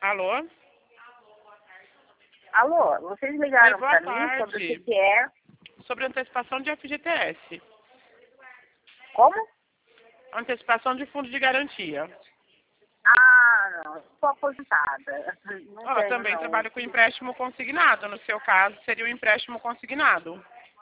Alô? Alô, vocês Oi, ligaram boa para mim sobre o tarde. que é? Sobre antecipação de FGTS. Como? Antecipação de fundo de garantia. Ah, não, estou aposentada. Não Ó, tenho, também não. trabalho com empréstimo consignado. No seu caso, seria o empréstimo consignado.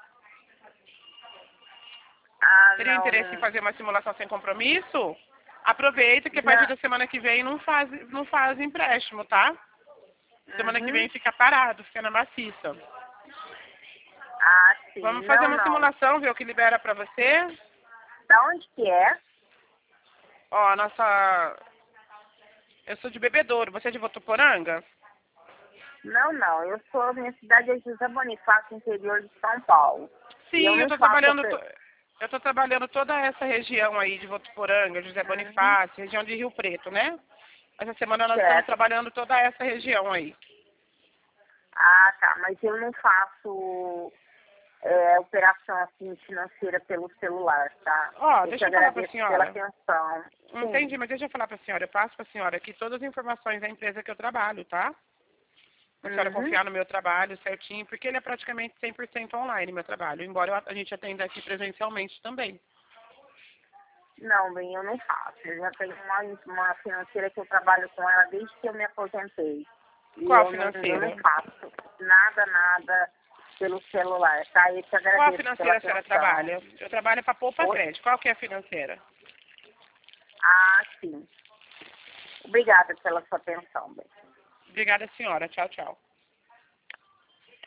Ah, Teria não, interesse em fazer uma simulação sem compromisso? Aproveita que a partir da semana que vem não faz empréstimo, tá? Semana que vem fica parado, fica na maciça. Ah, sim, Vamos fazer uma não. simulação, ver o que libera pra você. Da onde que é? Ó, a nossa... Eu sou de Bebedouro, você é de Votuporanga? Minha cidade é José Bonifácio, interior de São Paulo. E eu Sim, não faço... eu tô trabalhando toda essa região aí de Votuporanga, José Bonifácio, região de Rio Preto, né? Essa semana nós estamos Certo. trabalhando toda essa região aí. Ah, tá, mas eu não faço operação assim financeira pelo celular, tá? Ó, Eu te deixa eu falar pra agradeço pela senhora. atenção. Sim. Entendi, mas deixa eu falar pra senhora. Eu passo pra senhora aqui todas as informações da empresa que eu trabalho, tá? Pra senhora Uhum. confiar no meu trabalho certinho, porque ele é praticamente 100% online, meu trabalho, embora a gente atenda aqui presencialmente também. Não, bem, eu não faço. Eu já tenho uma financeira que eu trabalho com ela desde que eu me aposentei. E Qual eu não financeira? faço nada pelo celular, tá? Eu te Qual agradeço pela financeira a senhora atenção. trabalha? Eu trabalho para Poupa Oi? Crédito. Qual que é a financeira? Ah, sim. Obrigada pela sua atenção, bem. Obrigada, senhora. Tchau, tchau.